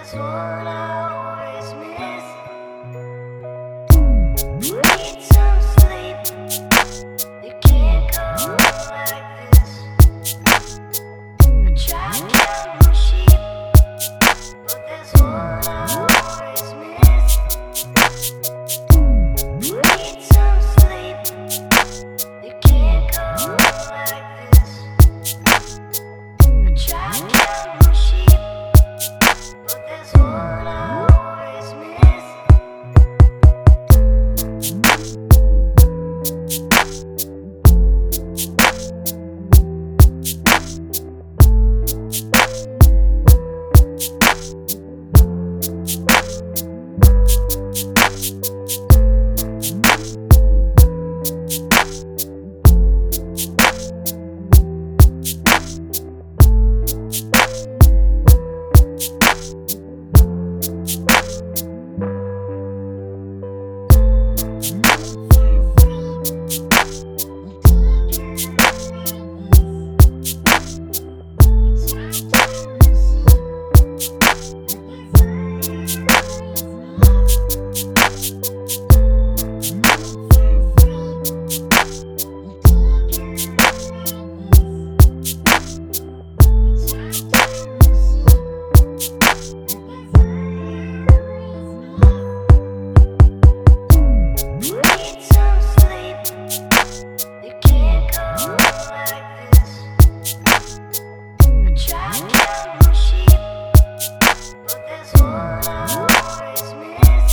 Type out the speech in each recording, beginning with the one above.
there's one I always miss. Need some sleep. You can't go like this. I try counting sheep, but there's one I always miss. Need some sleep. You can't go like this. I try counting sheep, but there's one I always miss. Need some sleep. You can't go like this. I try counting sheep, but there's one I always miss.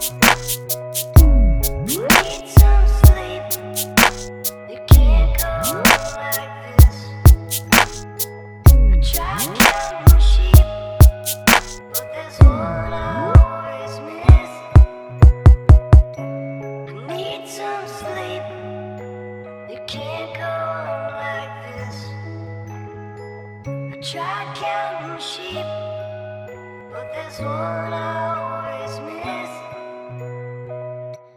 Need some sleep. You can't go like this. I try counting sheep, but there's one I always miss. Need some sleep. You can't go on like this. I tried counting sheep, but there's one I